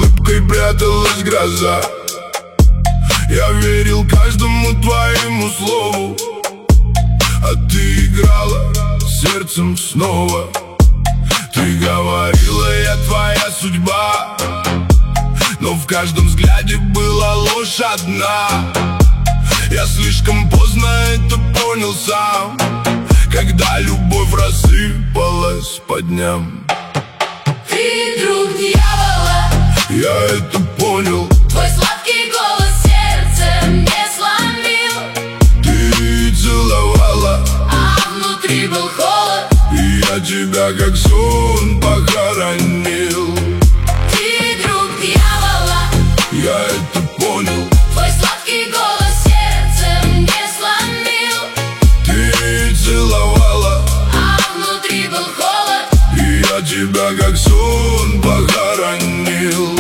улыбкой пряталась гроза. Я верил каждому твоему слову, а ты играла сердцем снова. Ты говорила, я твоя судьба, но в каждом взгляде была ложь одна. Я слишком поздно это понял сам, когда любовь рассыпалась по дням. Ты друг дьявола, я это понял. твой сладкий голос сердце мне сломил. Ты целовала, а внутри был холод. и я тебя как сон похоронил. Ты друг дьявола, я это понял. твой сладкий голос сердце мне сломил. Ты целовала, а внутри был холод. и я тебя как сон похоронил.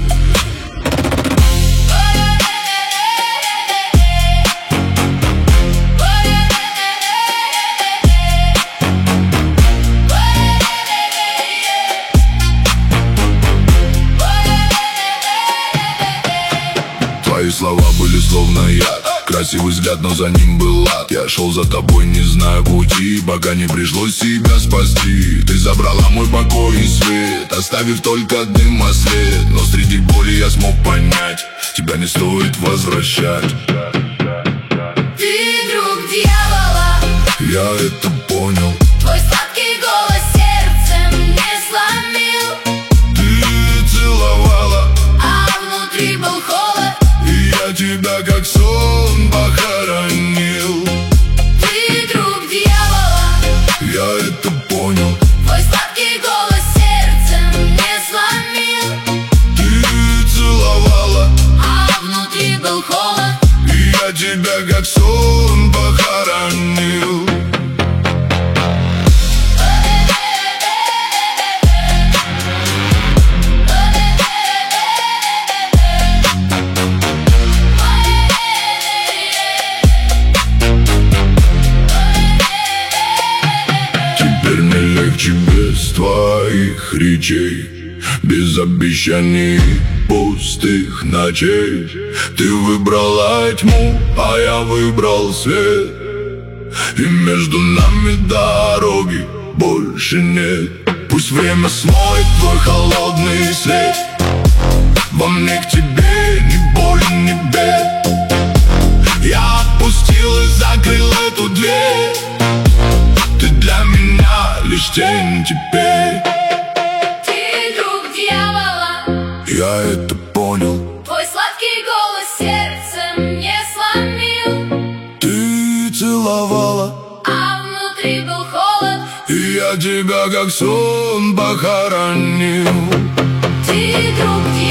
Твои слова были словно яд, красивый взгляд, но за ним был ад. Я шел за тобой, не зная пути, пока не пришлось себя спасти. Ты забрала мой покой и свет, оставив только дым и след. Но среди боли я смог понять, тебя не стоит возвращать. Ты друг дьявола, я это понял. твой сладкий голос сердце мне сломил. Ты целовала, а внутри был холод. и я тебя как сон похоронил. Ты друг дьявола, я это понял. твой сладкий голос сердце мне сломил. Ты целовала, а внутри был холод. и я тебя как сон похоронил. Теперь мне легче без твоих речей, без обещаний пустых ночей. Ты выбрала тьму, а я выбрал свет, и между нами дороги больше нет. Пусть время смоет твой холодный след, во мне к тебе ни боли, ни бед. Я отпустил и закрыл эту дверь, ты для меня лишь тень теперь. Ты друг дьявола, Я это понял. твой сладкий голос сердце мне сломил. Ты целовала, а внутри был холод. и я тебя как сон похоронил. Ты друг дьявола,